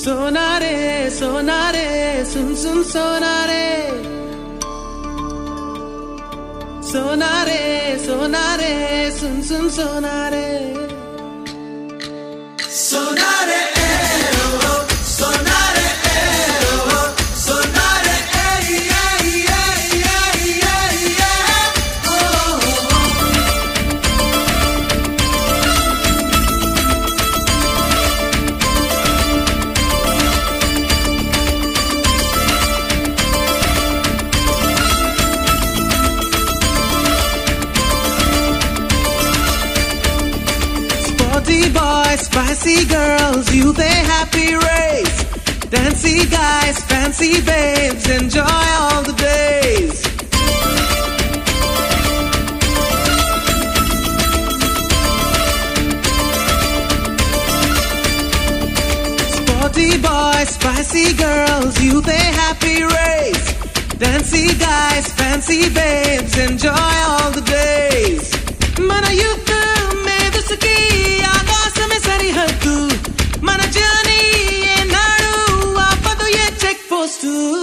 Sonare, sonare, sun sun sonare. Sonare, sonare, sun sun sonare. Sonare, oh, sonare, oh, sonare, Sporty boys, spicy girls, youth a happy race. Dancy guys, fancy babes, enjoy all the days. Sporty boys, spicy girls, youth a happy race. Dancy guys, fancy babes, enjoy all the days. Mana youth medusuki agasame sarihaddu. Mana journey enadu aapadu ye check post.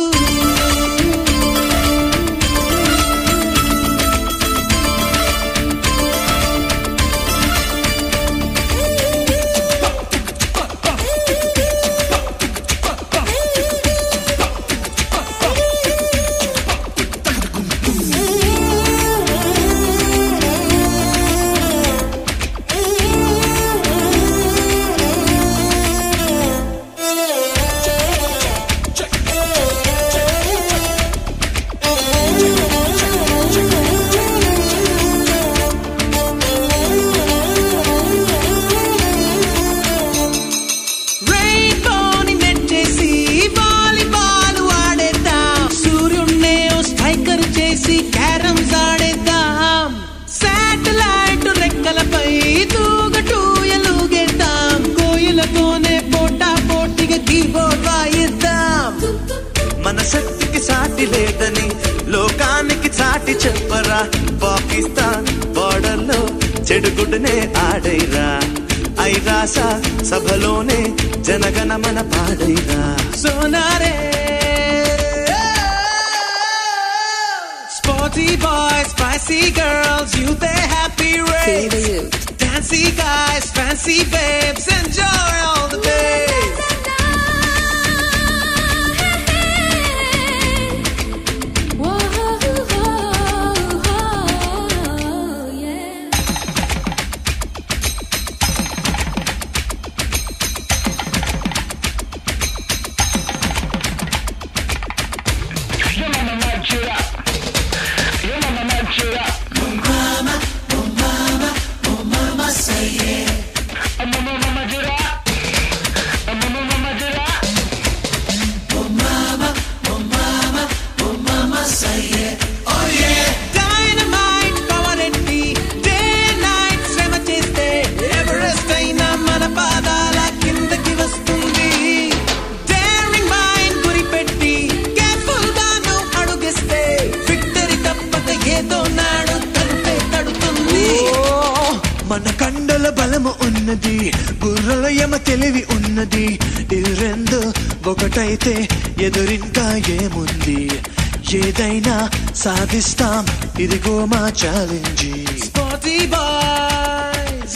మన శక్తికి సాటి లేదని లోకానికి చాటి చెప్పరా. పాకిస్తాన్ బోర్డర్లో చెడుగుడునే ఆడైరా. ఐరాస సభలోనే జనగణమన పాడైరా. సోనారే sporty boys, spicy girls, youth a happy race. Dancy guys, fancy babes, enjoy all the days. మన కండల బలము ఉన్నది, గుర్రల యమ తెలివి ఉన్నది. ఇది రెండు ఒకటైతే ఎదురింకా ఏముంది? ఏదైనా సాధిస్తాం, ఇదిగో మా challenge. Sporty boys,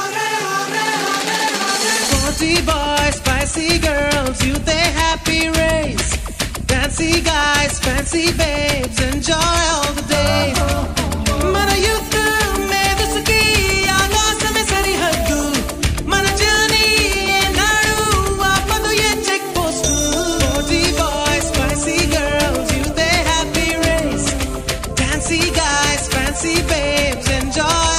sporty boys, spicy girls, youth a happy race. Dancy guys, fancy babes, enjoy all the days. మన youth fancy babes, enjoy